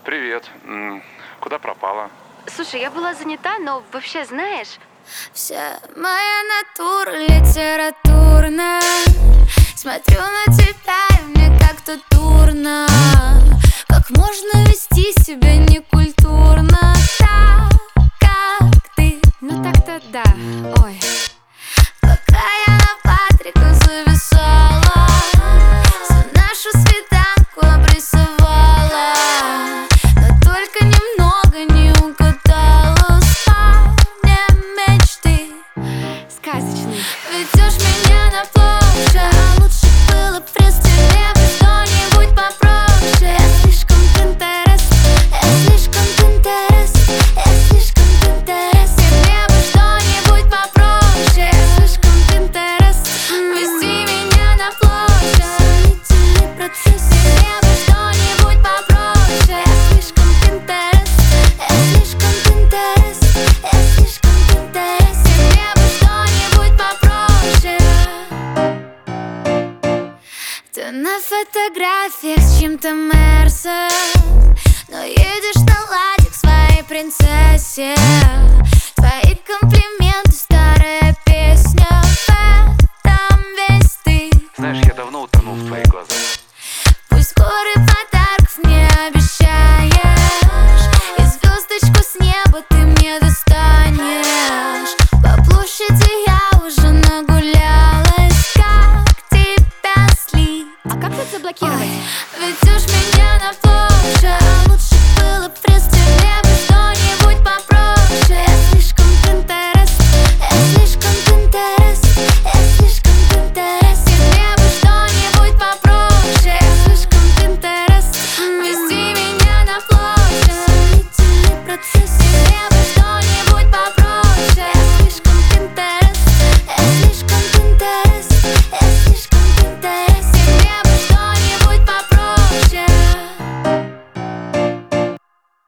Привет. Куда пропала? Слушай, я была занята, но вообще знаешь... Вся моя натура литературная. Смотрю на тебя, и мне как-то дурно. Как можно вести себя некультурно так, как ты? Ну так-то да, ой. Пока я на Патрика зависала, всю нашу свиданку обрисовала, но только немного не угадала. Спальня мечты Сказочный. ведешь меня на площадь, а лучше было б мне бы что-нибудь попроще. Я слишком Пинтерест, я слишком Пинтерест, я слишком Пинтерест. И мне бы что-нибудь попроще. Я слишком Пинтерест, вези меня на площадь. Сомнительный процесс. И мне бы что-нибудь попроще. Я слишком Пинтерест, я слишком Пинтерест, я слишком Пинтерест. И мне бы что-нибудь попроще. Ты на фотографиях с чем-то Мерсом, но едешь на ладе к своей принцессе.